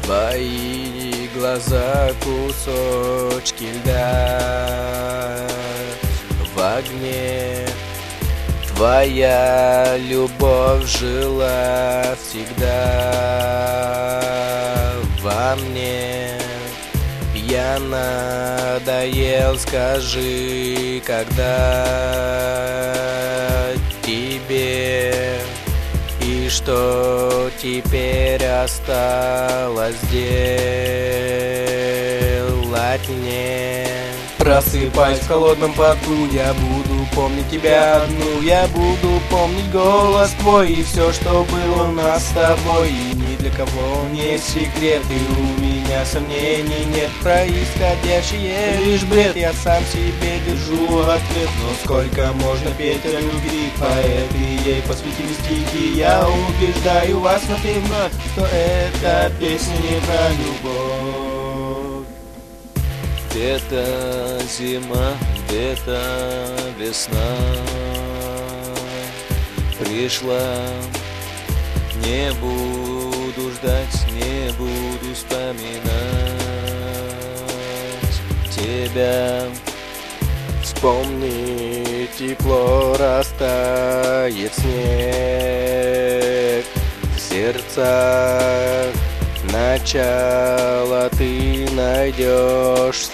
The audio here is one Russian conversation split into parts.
Твои глаза кусочки льда в огне. Твоя любовь жила всегда во мне. Я надоел, скажи, когда тебе, и что теперь осталось делать мне? Просыпаясь в холодном поту, я буду помнить тебя одну. Я буду помнить голос твой и все, что было у нас с тобой. И ни для кого не секрет, и у меня сомнений нет. Происходящее лишь бред, я сам себе держу ответ. Но сколько можно петь о любви, поэты ей посвятили стихи. Я убеждаю вас вновь и вновь, что эта песня не про любовь. Где-то зима, где-то весна пришла. Не буду ждать, не буду вспоминать тебя. Вспомни, тепло растает снег в сердцах. Начало ты найдешь в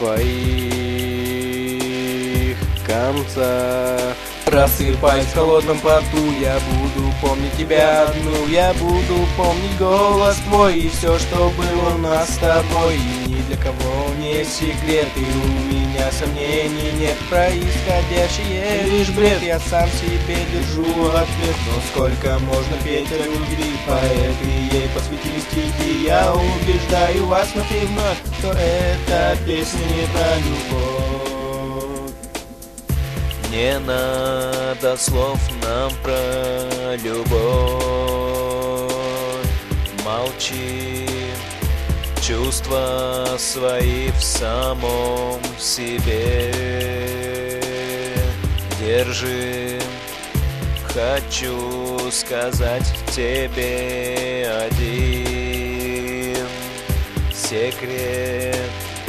своих концах. Просыпаясь в холодном поту, я буду помнить тебя одну. Я буду помнить голос твой и все, что было у нас с тобой. И ни для кого не секрет, и у меня сомнений нет. Происходящее лишь бред, я сам себе держу ответ. Но сколько можно петь о любви, поэты ей посвятили стихи. Я убеждаю вас вновь и вновь, что эта песня не про любовь. Не надо слов нам про любовь. Молчи, чувства свои в самом себе держи. Хочу сказать тебе один секрет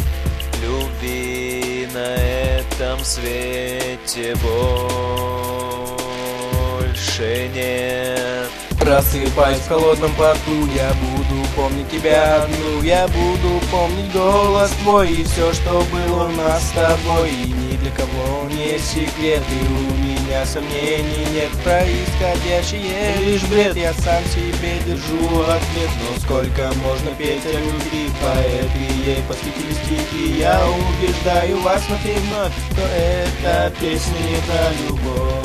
любви на этом свете больше нет. Просыпаясь в холодном поту, я буду помнить тебя одну. Я буду помнить голос твой и все, что было у нас с тобой. И ни для кого не секрет, и у меня сомнений нет. Происходящее лишь бред, я сам себе держу ответ. Но сколько можно петь о любви, поэты ей посвятили стихи. Я убеждаю вас вновь и вновь, что эта песня не про любовь.